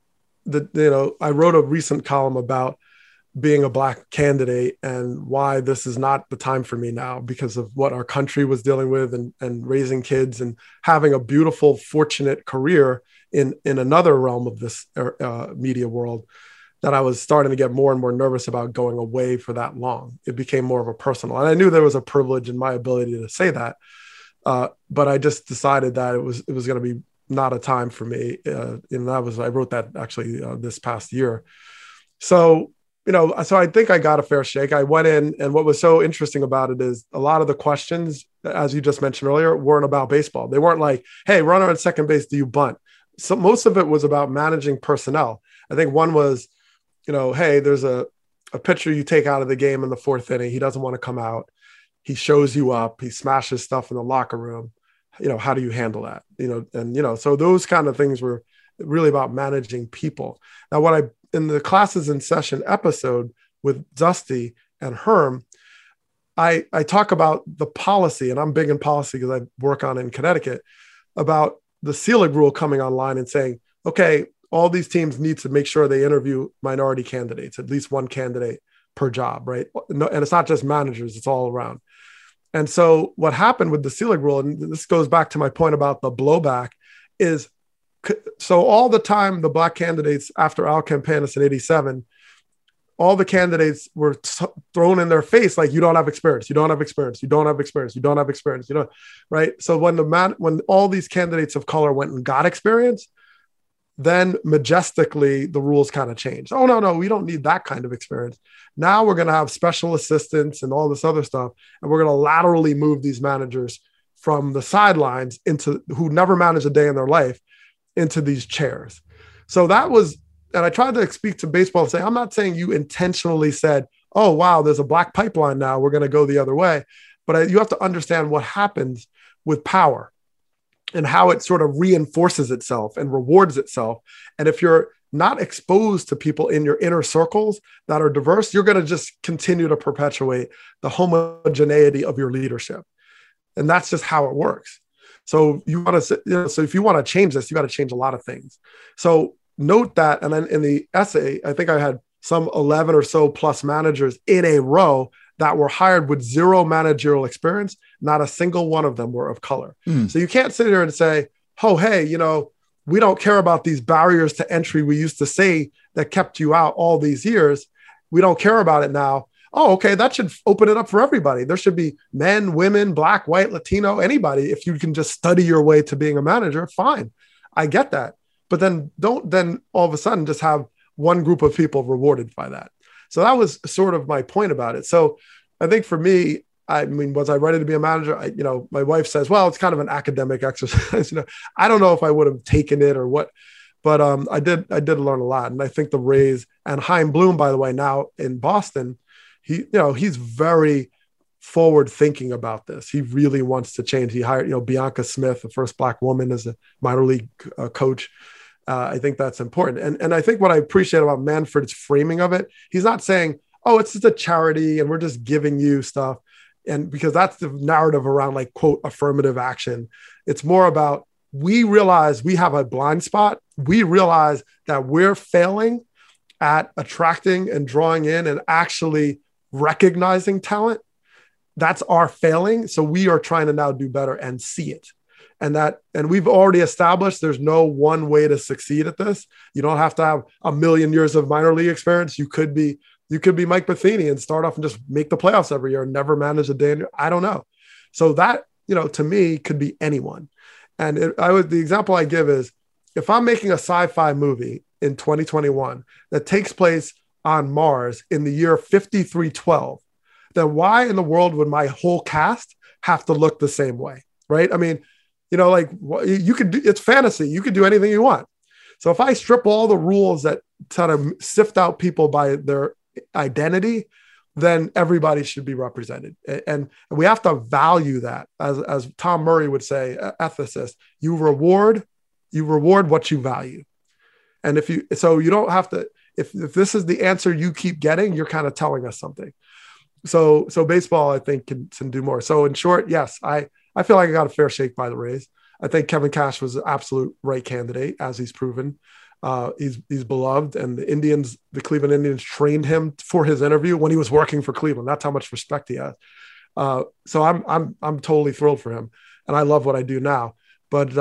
wrote a recent column about being a Black candidate and why this is not the time for me now because of what our country was dealing with and raising kids and having a beautiful, fortunate career in another realm of this media world, that I was starting to get more and more nervous about going away for that long. It became more of a personal, and I knew there was a privilege in my ability to say that, but I just decided that it was going to be not a time for me. And I wrote that actually this past year. So, so I think I got a fair shake. I went in, and what was so interesting about it is a lot of the questions, as you just mentioned earlier, weren't about baseball. They weren't like, hey, runner at second base, do you bunt? So most of it was about managing personnel. I think one was, hey, there's a pitcher you take out of the game in the fourth inning. He doesn't want to come out. He shows you up. He smashes stuff in the locker room. How do you handle that? So those kind of things were really about managing people. Now, in the Classes in Session episode with Dusty and Herm, I talk about the policy, and I'm big in policy because I work on it in Connecticut, about the Selig rule coming online and saying, okay, all these teams need to make sure they interview minority candidates, at least one candidate per job, right? And it's not just managers, it's all around. And so what happened with the Selig rule, and this goes back to my point about the blowback, is so all the time the Black candidates after Al Campanis in 87, all the candidates were thrown in their face like, you don't have experience, you don't have experience, you don't have experience, you don't have experience, right? So when all these candidates of color went and got experience, then majestically the rules kind of changed. Oh, no, we don't need that kind of experience. Now we're going to have special assistants and all this other stuff, and we're going to laterally move these managers from the sidelines who never managed a day in their life into these chairs. So that was, and I tried to speak to baseball and say, I'm not saying you intentionally said, oh, wow, there's a Black pipeline now, we're going to go the other way. But you have to understand what happens with power. and how it sort of reinforces itself and rewards itself. And if you're not exposed to people in your inner circles that are diverse, you're going to just continue to perpetuate the homogeneity of your leadership. And that's just how it works. So you want to, so if you want to change this, you got to change a lot of things. So note that. And then in the essay, I think I had some 11 or so plus managers in a row that were hired with zero managerial experience. Not a single one of them were of color. So you can't sit here and say, oh, hey, we don't care about these barriers to entry we used to say that kept you out all these years. We don't care about it now. Oh, okay, that should open it up for everybody. There should be men, women, Black, white, Latino, anybody. If you can just study your way to being a manager, fine. I get that. But then don't then all of a sudden just have one group of people rewarded by that. So that was sort of my point about it. So I think for me, I mean, was I ready to be a manager? My wife says, well, it's kind of an academic exercise. I don't know if I would have taken it or what, but I did learn a lot. And I think the Rays and Chaim Bloom, by the way, now in Boston, he's very forward thinking about this. He really wants to change. He hired, Bianca Smith, the first Black woman as a minor league coach. I think that's important. And I think what I appreciate about Manfred's framing of it, he's not saying, oh, it's just a charity and we're just giving you stuff. And because that's the narrative around like, quote, affirmative action. It's more about, we realize we have a blind spot. We realize that we're failing at attracting and drawing in and actually recognizing talent. That's our failing. So we are trying to now do better and see it. And we've already established there's no one way to succeed at this. You don't have to have a million years of minor league experience. You could be Mike Matheny and start off and just make the playoffs every year and never manage a day. I don't know. So that, to me could be anyone. And the example I give is, if I'm making a sci-fi movie in 2021 that takes place on Mars in the year 5312, then why in the world would my whole cast have to look the same way? Right. I mean, you could do, it's fantasy. You could do anything you want. So if I strip all the rules that kind of sift out people by their identity, then everybody should be represented. And we have to value that, as Tom Murray would say, ethicist, you reward what you value. And you don't have to, if this is the answer you keep getting, you're kind of telling us something. So baseball, I think, can do more. So in short, yes, I feel like I got a fair shake by the Rays. I think Kevin Cash was the absolute right candidate, as he's proven. He's beloved, and the Cleveland Indians trained him for his interview when he was working for Cleveland. That's how much respect he has. So I'm totally thrilled for him, and I love what I do now. But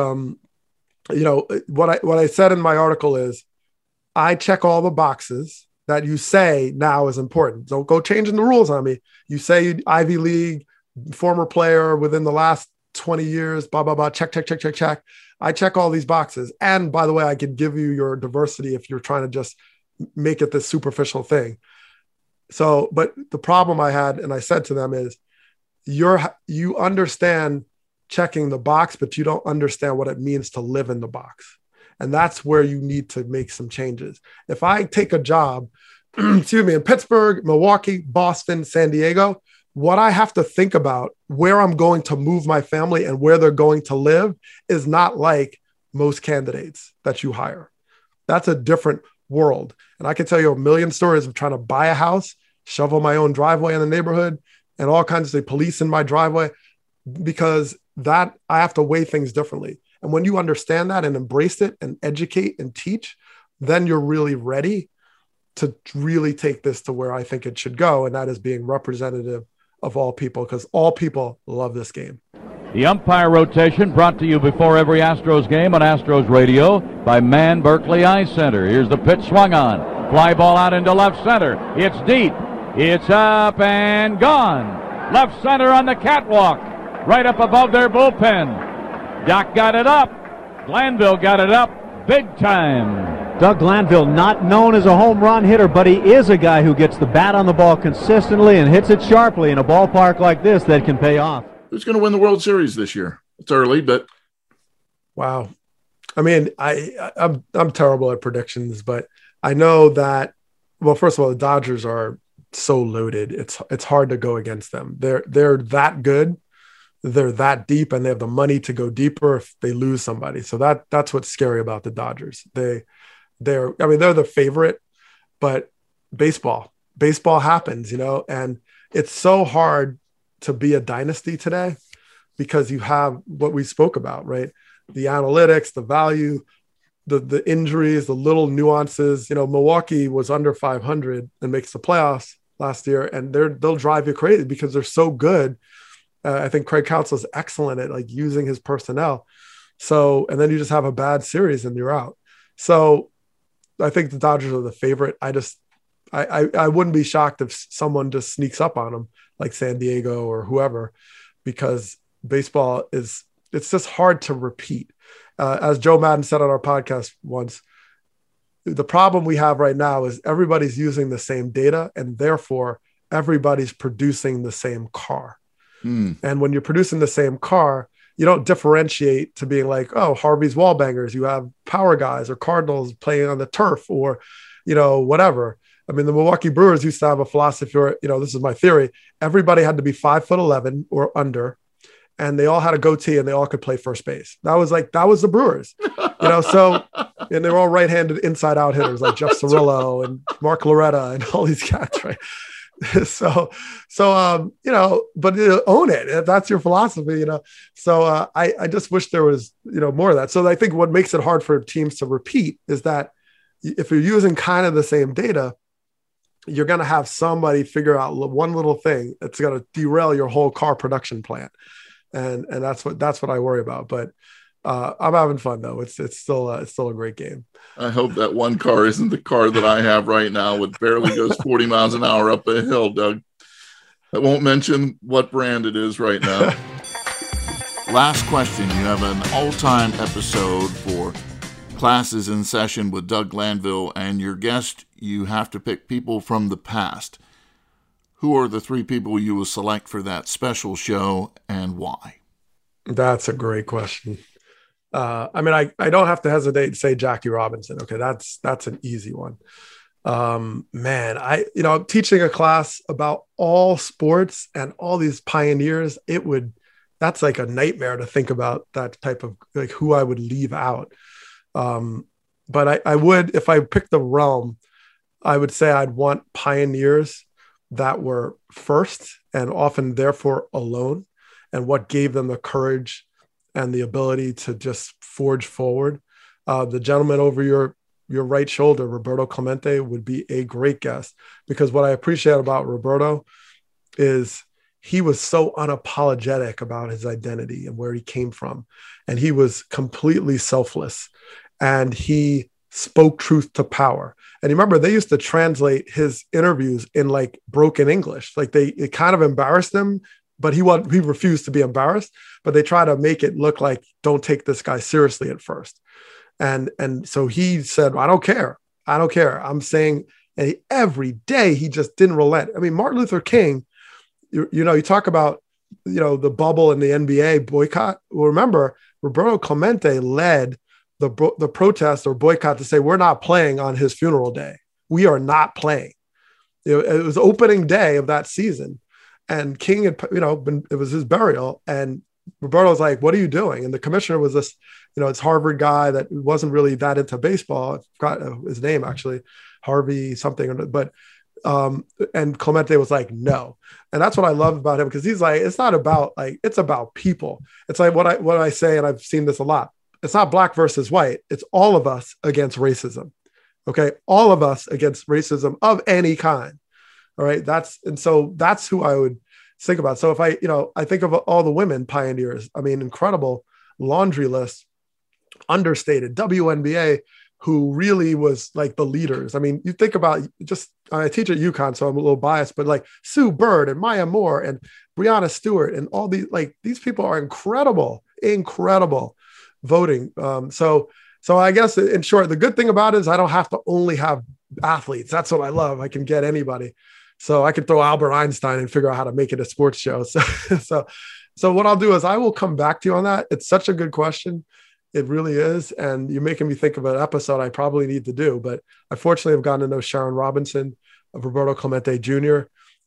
what I said in my article is, I check all the boxes that you say now is important. Don't go changing the rules on me. You say Ivy League, former player within the last 20 years, blah, blah, blah, check. I check all these boxes. And by the way, I could give you your diversity if you're trying to just make it this superficial thing. So, but the problem I had, and I said to them, is you understand checking the box, but you don't understand what it means to live in the box. And that's where you need to make some changes. If I take a job, in Pittsburgh, Milwaukee, Boston, San Diego, what I have to think about where I'm going to move my family and where they're going to live is not like most candidates that you hire. That's a different world. And I can tell you a million stories of trying to buy a house, shovel my own driveway in the neighborhood, and all kinds of police in my driveway, because that I have to weigh things differently. And when you understand that and embrace it and educate and teach, then you're really ready to really take this to where I think it should go. And that is being representative of all people, because all people love this game. The umpire rotation brought to you before every Astros game on Astros Radio by Mann Berkeley Eye Center. Here's the pitch swung on. Fly ball out into left center. It's deep. It's up and gone. Left center on the catwalk. Right up above their bullpen. Doc got it up. Glanville got it up big time. Doug Glanville, not known as a home run hitter, but he is a guy who gets the bat on the ball consistently and hits it sharply in a ballpark like this that can pay off. Who's going to win the World Series this year? It's early, but wow. I mean, I'm terrible at predictions, but I know that. Well, first of all, the Dodgers are so loaded. It's hard to go against them. They're that good. they're that deep and they have the money to go deeper if they lose somebody. So that's what's scary about the Dodgers. They're the favorite, but baseball happens, and it's so hard to be a dynasty today because you have what we spoke about, right? The analytics, the value, the injuries, the little nuances. Milwaukee was under 500 and makes the playoffs last year, and they'll drive you crazy because they're so good. I think Craig Counsell is excellent at like using his personnel. So, and then you just have a bad series and you're out. So I think the Dodgers are the favorite. I wouldn't be shocked if someone just sneaks up on them like San Diego or whoever, because baseball it's just hard to repeat. As Joe Madden said on our podcast once, the problem we have right now is everybody's using the same data and therefore everybody's producing the same car. And when you're producing the same car, you don't differentiate to being like, oh, Harvey's wall bangers. You have power guys or Cardinals playing on the turf or, whatever. I mean, the Milwaukee Brewers used to have a philosophy, or, this is my theory. Everybody had to be 5'11" or under, and they all had a goatee and they all could play first base. That was the Brewers, so, and they were all right-handed inside out hitters like Jeff Cirillo and Mark Loretta and all these cats, right? So, but own it if that's your philosophy, So I just wish there was, more of that. So I think what makes it hard for teams to repeat is that if you're using kind of the same data, you're going to have somebody figure out one little thing that's going to derail your whole car production plant, and that's what I worry about. But I'm having fun though. It's still a great game. I hope that one car isn't the car that I have right now, which barely goes 40 miles an hour up a hill, Doug. I won't mention what brand it is right now. Last question. You have an all-time episode for Classes in Session with Doug Glanville, and your guest, you have to pick people from the past. Who are the 3 people you will select for that special show and why? That's a great question. I don't have to hesitate to say Jackie Robinson. Okay, that's an easy one. I'm teaching a class about all sports and all these pioneers. That's like a nightmare to think about that type of like who I would leave out. But I would, if I picked the realm, I would say I'd want pioneers that were first and often therefore alone, and what gave them the courage and the ability to just forge forward. The gentleman over your right shoulder, Roberto Clemente, would be a great guest, because what I appreciate about Roberto is he was so unapologetic about his identity and where he came from. And he was completely selfless, and he spoke truth to power. And remember, they used to translate his interviews in like broken English. Like it kind of embarrassed him, but he refused to be embarrassed, but they try to make it look like, don't take this guy seriously at first. And so he said, I don't care. I'm saying, and every day he just didn't relent. I mean, Martin Luther King, you talk about, the bubble in the NBA boycott. Well, remember, Roberto Clemente led the protest or boycott to say, we're not playing on his funeral day. We are not playing. It was opening day of that season. And King had, it was his burial, and Roberto was like, what are you doing? And the commissioner was this, it's Harvard guy that wasn't really that into baseball. I forgot his name, actually, Harvey something, but, and Clemente was like, no. And that's what I love about him, because he's like, it's not about like, it's about people. It's like what I say, and I've seen this a lot. It's not black versus white. It's all of us against racism. Okay. All of us against racism of any kind. All right. So that's who I would think about. So if I think of all the women pioneers, I mean, incredible laundry list, understated WNBA, who really was like the leaders. I mean, you think about I teach at UConn, so I'm a little biased, but like Sue Bird and Maya Moore and Breanna Stewart and all these people are incredible voting. So I guess in short, the good thing about it is I don't have to only have athletes. That's what I love. I can get anybody. So I could throw Albert Einstein and figure out how to make it a sports show. So what I'll do is I will come back to you on that. It's such a good question. It really is. And you're making me think of an episode I probably need to do. But I fortunately have gotten to know Sharon Robinson, Roberto Clemente Jr.,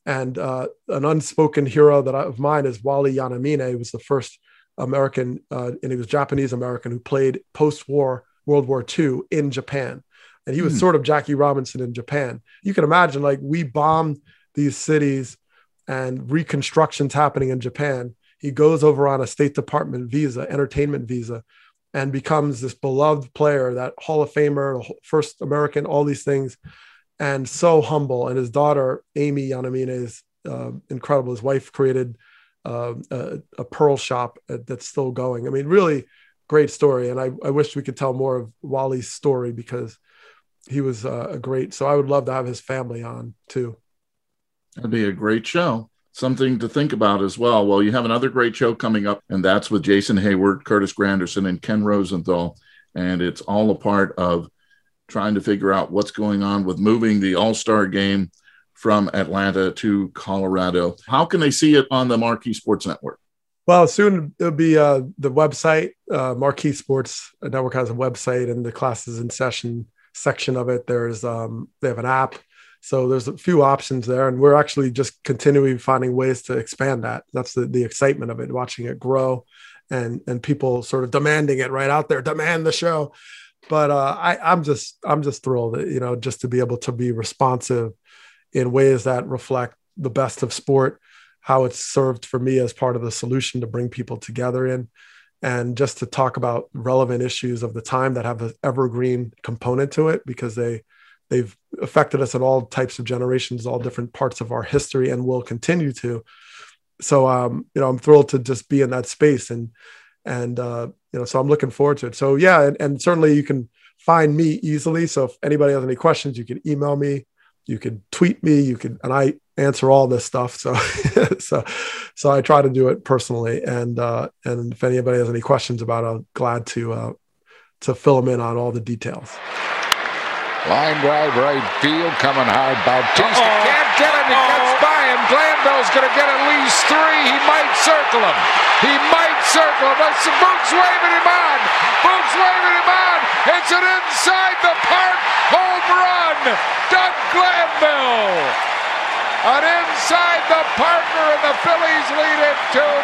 And an unspoken hero of mine is Wally Yanamine. He was the first American, and he was Japanese-American, who played post-war World War II in Japan. And he was sort of Jackie Robinson in Japan. You can imagine, like, we bombed these cities and reconstruction's happening in Japan. He goes over on a State Department visa, entertainment visa, and becomes this beloved player, that Hall of Famer, first American, all these things, and so humble. And his daughter, Amy Yanamine, is incredible. His wife created a pearl shop that's still going. I mean, really great story. And I wish we could tell more of Wally's story, because he was a great, so I would love to have his family on too. That'd be a great show. Something to think about as well. Well, you have another great show coming up, and that's with Jason Hayward, Curtis Granderson, and Ken Rosenthal. And it's all a part of trying to figure out what's going on with moving the All-Star game from Atlanta to Colorado. How can they see it on the Marquee Sports Network? Well, soon it'll be the website. Marquee Sports Network has a website, and the Classes in Session section of it, there's they have an app. So there's a few options there, and we're actually just continuing finding ways to expand that. That's the excitement of it, watching it grow, and people sort of demanding it right out there, demand the show. But I'm just thrilled that, just to be able to be responsive in ways that reflect the best of sport, how it's served for me as part of the solution to bring people together in, and just to talk about relevant issues of the time that have an evergreen component to it, because they've affected us in all types of generations, all different parts of our history, and will continue to. So, I'm thrilled to just be in that space, and so I'm looking forward to it. So yeah, and certainly you can find me easily. So if anybody has any questions, you can email me, you can tweet me, and I answer all this stuff. So, so I try to do it personally. And if anybody has any questions about it, I'm glad to fill them in on all the details. Line drive right field, coming hard. Bautista can't get him. He gets by him. Glanville's going to get at least 3. He might circle him. But Boog's waving him on. It's an inside the park home run. Doug Glanville. An inside the partner, and the Phillies lead it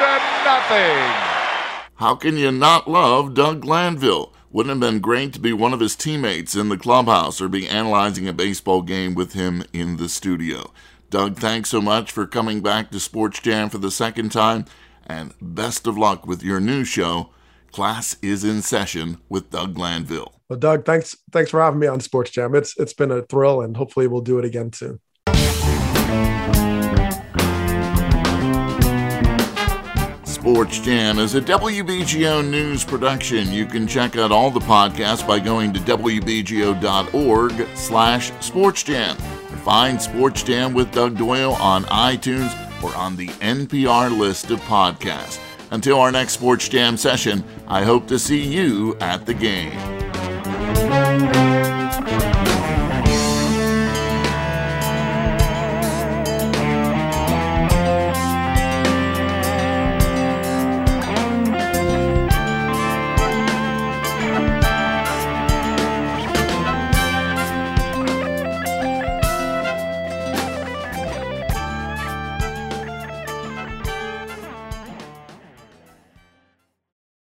2-0. How can you not love Doug Glanville? Wouldn't it have been great to be one of his teammates in the clubhouse, or be analyzing a baseball game with him in the studio? Doug, thanks so much for coming back to Sports Jam for the second time, and best of luck with your new show, Class is in Session with Doug Glanville. Well, Doug, thanks for having me on Sports Jam. It's been a thrill, and hopefully we'll do it again soon. Sports Jam is a WBGO News production. You can check out all the podcasts by going to wbgo.org/sportsjam. Find Sports Jam with Doug Doyle on iTunes or on the NPR list of podcasts. Until our next Sports Jam session, I hope to see you at the game.